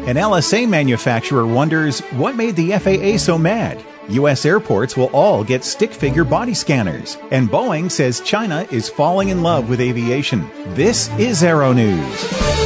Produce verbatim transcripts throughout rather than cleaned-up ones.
An L S A manufacturer wonders what made the F A A so mad. U S airports will all get stick figure body scanners. And Boeing says China is falling in love with aviation. This is Aero News.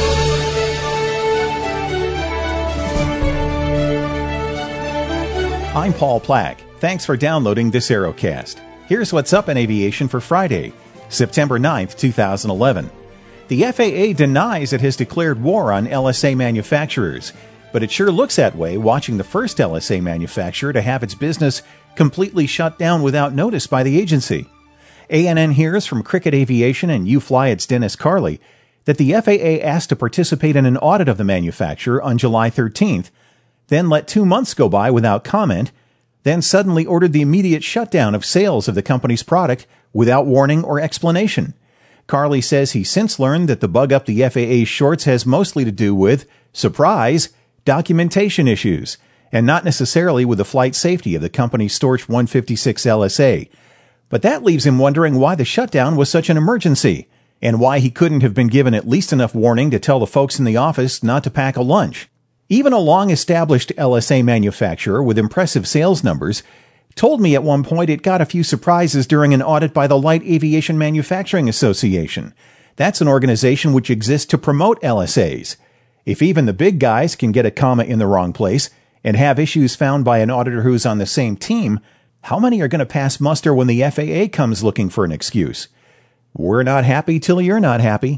I'm Paul Plack. Thanks for downloading this Aerocast. Here's what's up in aviation for Friday, September ninth, two thousand eleven. The F A A denies it has declared war on L S A manufacturers, but it sure looks that way watching the first L S A manufacturer to have its business completely shut down without notice by the agency. A N N hears from Cricket Aviation and U-Fly's Dennis Carley that the F A A asked to participate in an audit of the manufacturer on July thirteenth, then let two months go by without comment, then suddenly ordered the immediate shutdown of sales of the company's product without warning or explanation. Carley says he's since learned that the bug up the F A A's shorts has mostly to do with, surprise, documentation issues, and not necessarily with the flight safety of the company's Storch one fifty-six L S A. But that leaves him wondering why the shutdown was such an emergency, and why he couldn't have been given at least enough warning to tell the folks in the office not to pack a lunch. Even a long-established L S A manufacturer with impressive sales numbers told me at one point it got a few surprises during an audit by the Light Aviation Manufacturing Association. That's an organization which exists to promote L S As. If even the big guys can get a comma in the wrong place and have issues found by an auditor who's on the same team, how many are going to pass muster when the F A A comes looking for an excuse? We're not happy till you're not happy.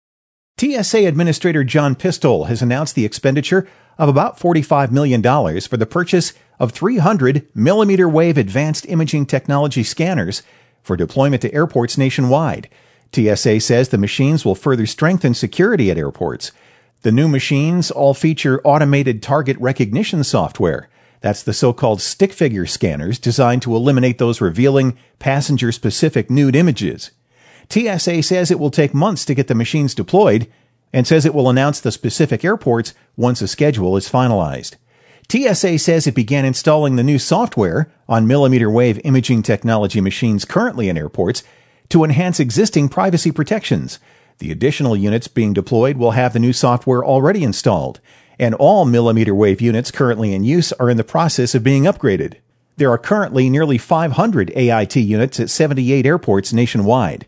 T S A Administrator John Pistole has announced the expenditure of about forty-five million dollars for the purchase of three hundred millimeter wave advanced imaging technology scanners for deployment to airports nationwide. T S A says the machines will further strengthen security at airports. The new machines all feature automated target recognition software. That's the so-called stick figure scanners designed to eliminate those revealing passenger-specific nude images. T S A says it will take months to get the machines deployed and says it will announce the specific airports once a schedule is finalized. T S A says it began installing the new software on millimeter wave imaging technology machines currently in airports to enhance existing privacy protections. The additional units being deployed will have the new software already installed, and all millimeter wave units currently in use are in the process of being upgraded. There are currently nearly five hundred A I T units at seventy-eight airports nationwide.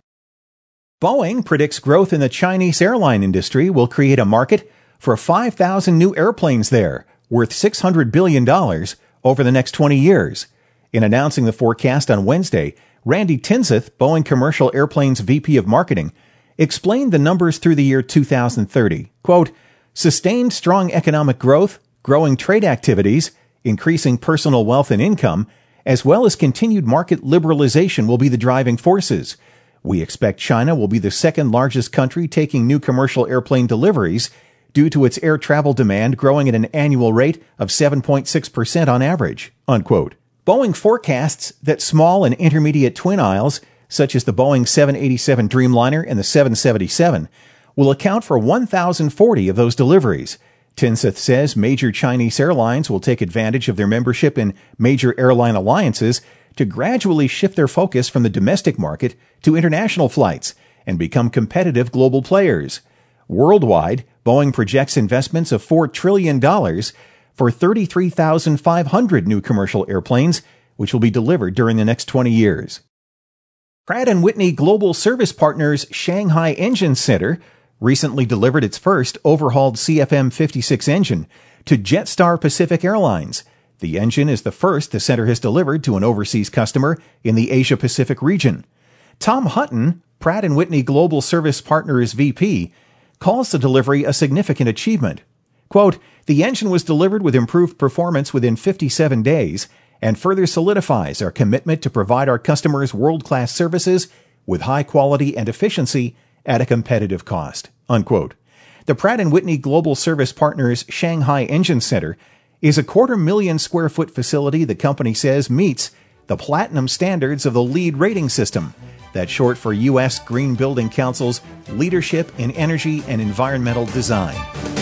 Boeing predicts growth in the Chinese airline industry will create a market for five thousand new airplanes there, worth six hundred billion dollars over the next twenty years. In announcing the forecast on Wednesday, Randy Tinseth, Boeing Commercial Airplanes V P of Marketing, explained the numbers through the year two thousand thirty. Quote, sustained strong economic growth, growing trade activities, increasing personal wealth and income, as well as continued market liberalization will be the driving forces. We expect China will be the second largest country taking new commercial airplane deliveries due to its air travel demand growing at an annual rate of seven point six percent on average, unquote. Boeing forecasts that small and intermediate twin aisles, such as the Boeing seven eighty-seven Dreamliner and the seven seventy-seven, will account for one thousand forty of those deliveries. Tinseth says major Chinese airlines will take advantage of their membership in major airline alliances to gradually shift their focus from the domestic market to international flights and become competitive global players. Worldwide, Boeing projects investments of four trillion dollars for thirty-three thousand five hundred new commercial airplanes, which will be delivered during the next twenty years. Pratt and Whitney Global Service Partners Shanghai Engine Center recently delivered its first overhauled C F M fifty-six engine to Jetstar Pacific Airlines. The engine is the first the center has delivered to an overseas customer in the Asia-Pacific region. Tom Hutton, Pratt and Whitney Global Service Partners V P, calls the delivery a significant achievement. Quote, the engine was delivered with improved performance within fifty-seven days and further solidifies our commitment to provide our customers world-class services with high quality and efficiency at a competitive cost, unquote. The Pratt and Whitney Global Service Partners Shanghai Engine Center is a quarter million square foot facility the company says meets the platinum standards of the LEED rating system. That's short for U S Green Building Council's Leadership in Energy and Environmental Design.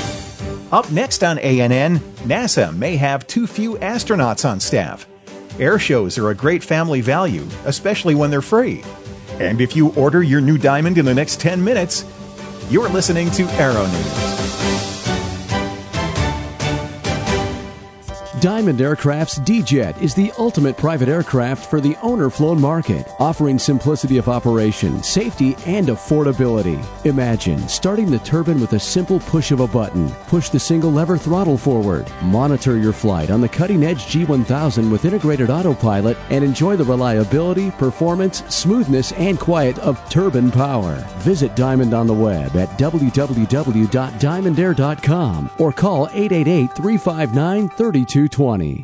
Up next on A N N, NASA may have too few astronauts on staff. Air shows are a great family value, especially when they're free. And if you order your new diamond in the next ten minutes, you're listening to Aero News. Diamond Aircraft's D-Jet is the ultimate private aircraft for the owner-flown market, offering simplicity of operation, safety, and affordability. Imagine starting the turbine with a simple push of a button. Push the single lever throttle forward. Monitor your flight on the cutting-edge G one thousand with integrated autopilot and enjoy the reliability, performance, smoothness, and quiet of turbine power. Visit Diamond on the web at w w w dot diamond air dot com or call eight eight eight, three five nine, three two two zero.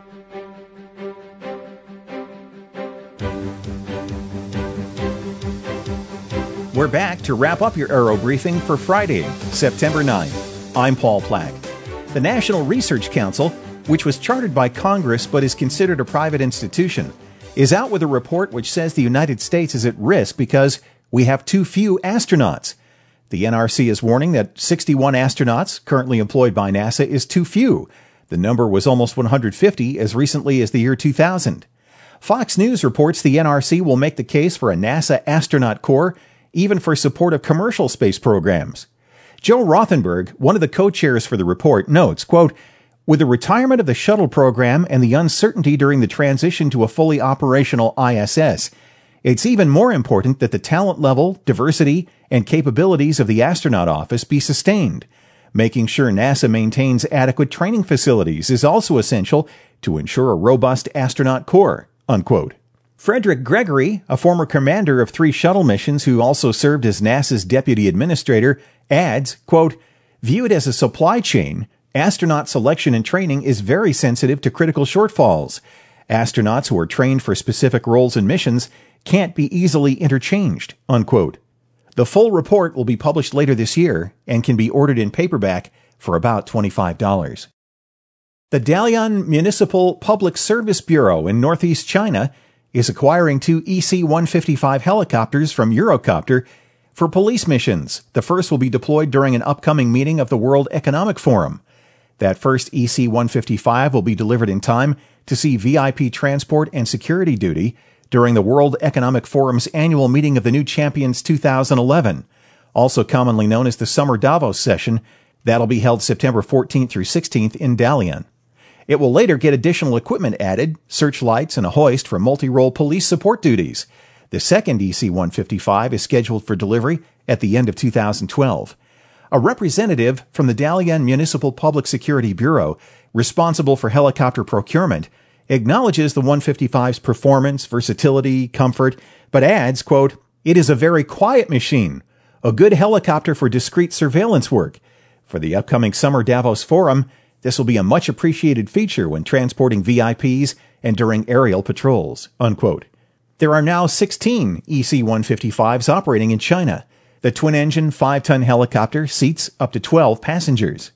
We're back to wrap up your Aero Briefing for Friday, September ninth. I'm Paul Plack. The National Research Council, which was chartered by Congress but is considered a private institution, is out with a report which says the United States is at risk because we have too few astronauts. The N R C is warning that sixty-one astronauts currently employed by NASA is too few. The number was almost one hundred fifty as recently as the year two thousand. Fox News reports the N R C will make the case for a NASA astronaut corps, even for support of commercial space programs. Joe Rothenberg, one of the co-chairs for the report, notes, quote, "With the retirement of the shuttle program and the uncertainty during the transition to a fully operational I S S, it's even more important that the talent level, diversity, and capabilities of the astronaut office be sustained. Making sure NASA maintains adequate training facilities is also essential to ensure a robust astronaut corps," unquote. Frederick Gregory, a former commander of three shuttle missions who also served as NASA's deputy administrator, adds, quote, "Viewed as a supply chain, astronaut selection and training is very sensitive to critical shortfalls. Astronauts who are trained for specific roles and missions can't be easily interchanged," unquote. The full report will be published later this year and can be ordered in paperback for about twenty-five dollars. The Dalian Municipal Public Service Bureau in northeast China is acquiring two E C one fifty-five helicopters from Eurocopter for police missions. The first will be deployed during an upcoming meeting of the World Economic Forum. That first E C one fifty-five will be delivered in time to see V I P transport and security duty during the World Economic Forum's annual meeting of the New Champions two thousand eleven, also commonly known as the Summer Davos Session. That'll be held September fourteenth through sixteenth in Dalian. It will later get additional equipment added, searchlights and a hoist for multi-role police support duties. The second E C one fifty-five is scheduled for delivery at the end of two thousand twelve. A representative from the Dalian Municipal Public Security Bureau, responsible for helicopter procurement, acknowledges the one fifty-five's performance, versatility, comfort, but adds, quote, "It is a very quiet machine, a good helicopter for discreet surveillance work. For the upcoming Summer Davos Forum, this will be a much appreciated feature when transporting V I Ps and during aerial patrols," unquote. There are now sixteen E C one fifty-fives operating in China. The twin-engine, five-ton helicopter seats up to twelve passengers.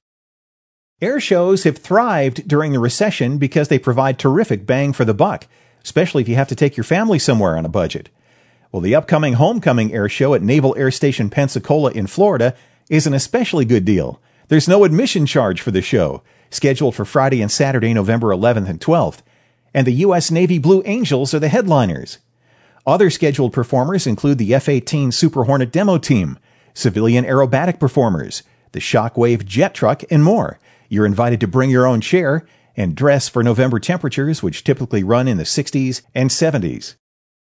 Air shows have thrived during the recession because they provide terrific bang for the buck, especially if you have to take your family somewhere on a budget. Well, the upcoming Homecoming Air Show at Naval Air Station Pensacola in Florida is an especially good deal. There's no admission charge for the show, scheduled for Friday and Saturday, November eleventh and twelfth, and the U S Navy Blue Angels are the headliners. Other scheduled performers include the F eighteen Super Hornet demo team, civilian aerobatic performers, the Shockwave jet truck, and more. You're invited to bring your own chair and dress for November temperatures, which typically run in the sixties and seventies.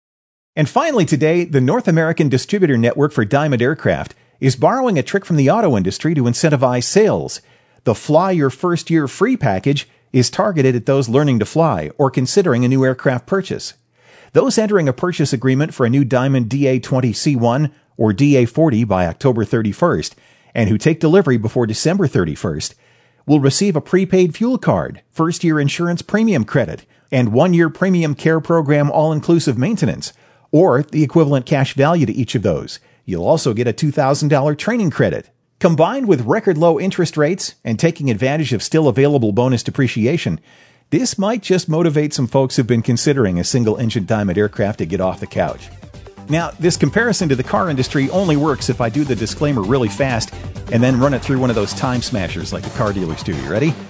And finally today, the North American Distributor Network for Diamond Aircraft is borrowing a trick from the auto industry to incentivize sales. The Fly Your First Year Free package is targeted at those learning to fly or considering a new aircraft purchase. Those entering a purchase agreement for a new Diamond D A twenty C one or D A forty by October thirty-first and who take delivery before December thirty-first will receive a prepaid fuel card, first-year insurance premium credit, and one-year premium care program all-inclusive maintenance, or the equivalent cash value to each of those. You'll also get a two thousand dollars training credit. Combined with record-low interest rates and taking advantage of still available bonus depreciation, this might just motivate some folks who've been considering a single-engine Diamond aircraft to get off the couch. Now, this comparison to the car industry only works if I do the disclaimer really fast and then run it through one of those time smashers like the car dealers do. You ready?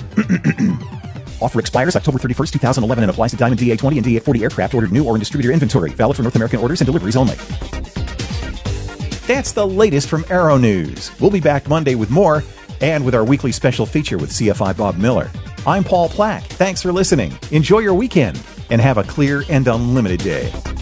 Offer expires October thirty-first, two thousand eleven and applies to Diamond D A twenty and D A forty aircraft ordered new or in distributor inventory. Valid for North American orders and deliveries only. That's the latest from Aero News. We'll be back Monday with more and with our weekly special feature with C F I Bob Miller. I'm Paul Plack. Thanks for listening. Enjoy your weekend and have a clear and unlimited day.